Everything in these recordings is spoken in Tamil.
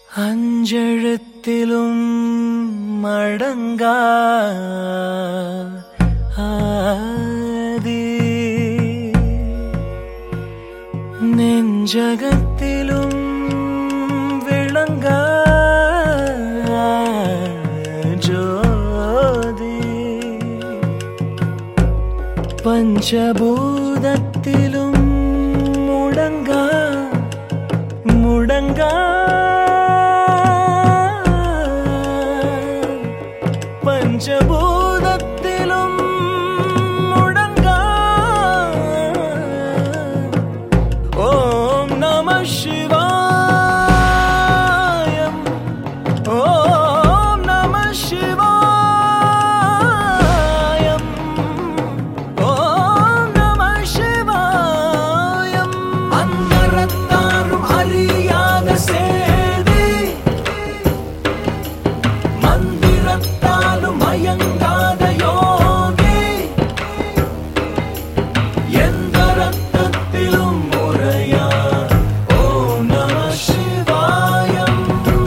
அஞ்செழுத்திலும் மடங்கா ஆதி நெஞ்சகத்திலும் விளங்கா ஜோதி பஞ்சபூதத்திலும் முடங்கா பஞ்சபூதத்திலும் முடங்கா ஓம் நம சிவாயம் ஓம் நம சிவாயம் ஓம் நம சிவாயம் அந்தரத்தாரும் அறியாத சேதி மந்திரத்தாலும் மயங்காத யோகி எந்த ரத்தத்திலும் முறையா ஓம் நம சிவாயம்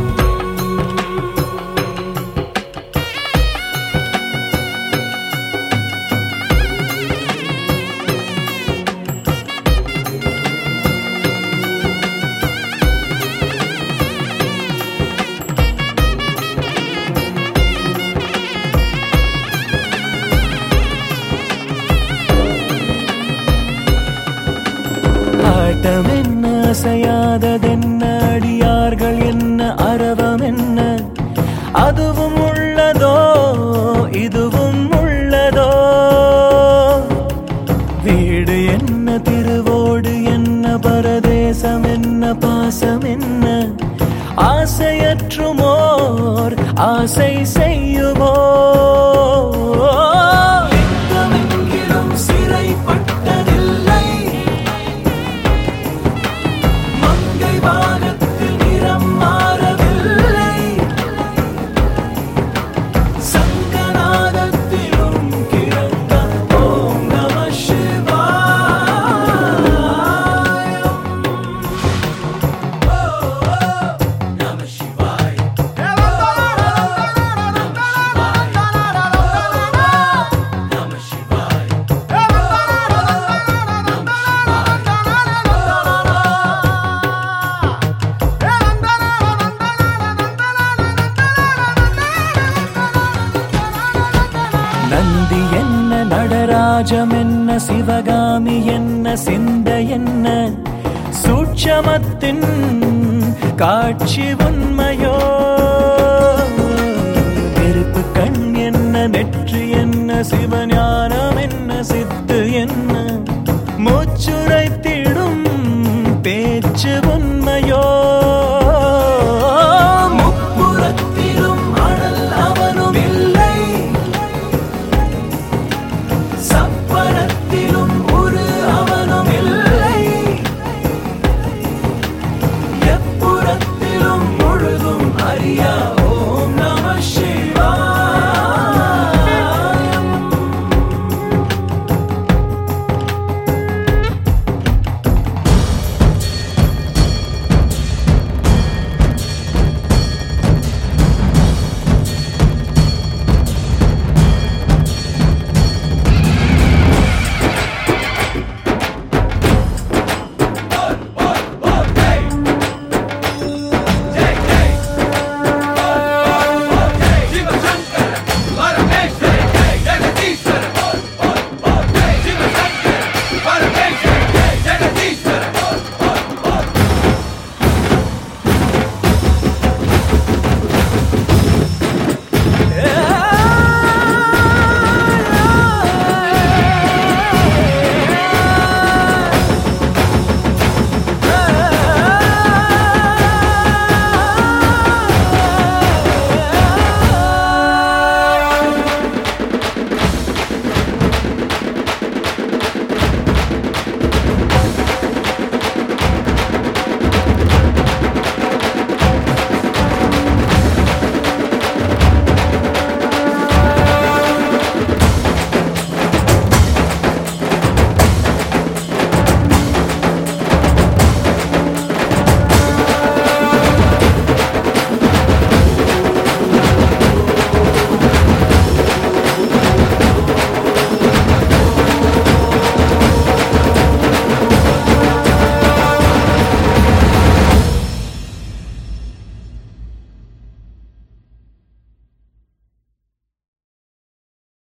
ஆட்டம் என்ன அசையாததென்ன அடியார்கள் என்ன அரவம் என்ன அதுவும் உள்ளதோ இதுவும் உள்ளதோ வீடு என்ன திருவோடு என்ன பரதேசம் என்ன பாசம் என்ன ஆசையற்றுமோர் ஆசை செய்யுமோ லிங்கமெங்கிலும் சிறைப்பட்டதில்லை மங்கை வானத்தில் நிறம் மாறவில்லை சங்கநாதத்திலும் கிறங்க ஓம் நம சிவாயம் நம சிவாய நம சிவாய நந்தி என்ன நடராஜம் என்ன சிவகாமி என்ன சிந்த என்ன சூட்சமத்தின் காட்சி உண்மையோ நெருப்பு கண் என்ன நெற்றி என்ன சிவஞானம் என்ன சித்து என்ன மூச்சுரைத்திடும் பேச்சு உண்மையோ